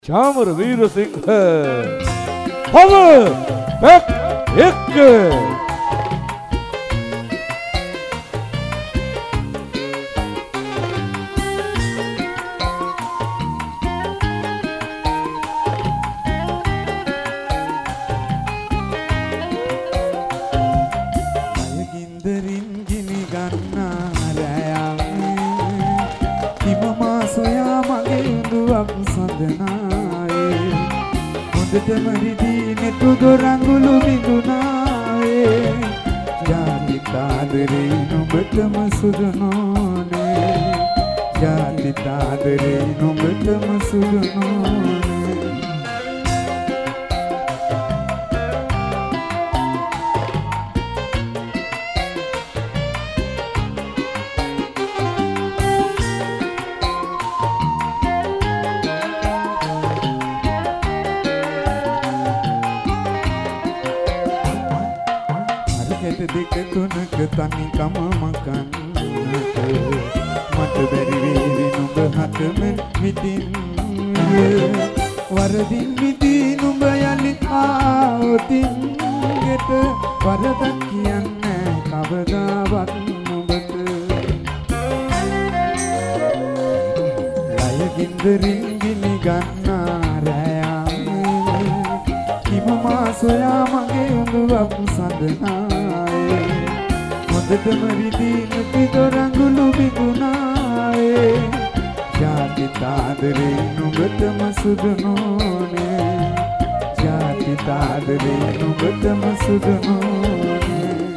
चामर Weerasinghe power back एक मरिदीने तुदो रंगुलु बिंदुनाए जाति तादरे नुबतम सुदनोने जाति तादरे नुबतम सुदनोने दिक तुनक तनी कम मकन्नत मत बेरी वीरी नुब हत में मिदिन वरदिन मिदी नुब यलि आओतिन ගෙට වරදක් කියන්නේ කවදාවත් නුඹට ලය ගින්දරින් ගිනි ගන්නා රැයන් කිමමා සොයා මගේ උඳුවක් සඳනායේ හොඳටම රිදීන පිටරඟුළු බිඳුනායේ ජාති තාදරේ නුඹටම සුදුනෝනේ जाति तादरे नुबतम सुदनोने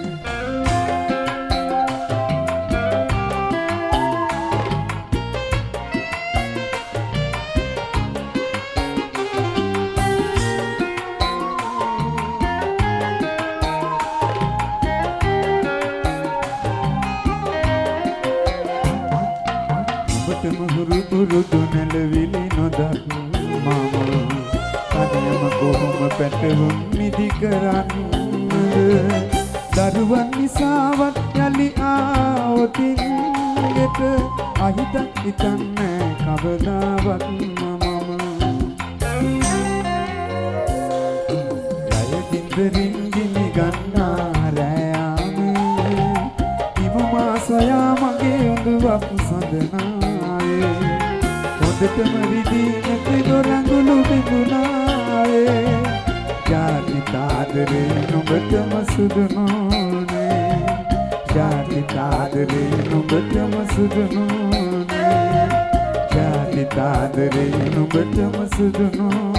नुबतम हुरु हुरु दुनल विली नोदक मामा කණයම කොහොම පැටවුම් නිදි කරන්නද දරුවන් නිසාවත් යලි ආවොතින් ගෙට අහිතක් හිතන්නේ කවදාවත් මම ලය ගින්දරින් ගිනි ගන්නා රැයම ඉමමා සොයා මගේ උඳුවක් සඳනායේ හොඳටම රිදී නැති දොරඟුළු බිඳුනා जाति तादरे नुबतम सुदनोने जाति तादरे नुबतम सुदनोने जाति तादरे नुबतम सुदनोने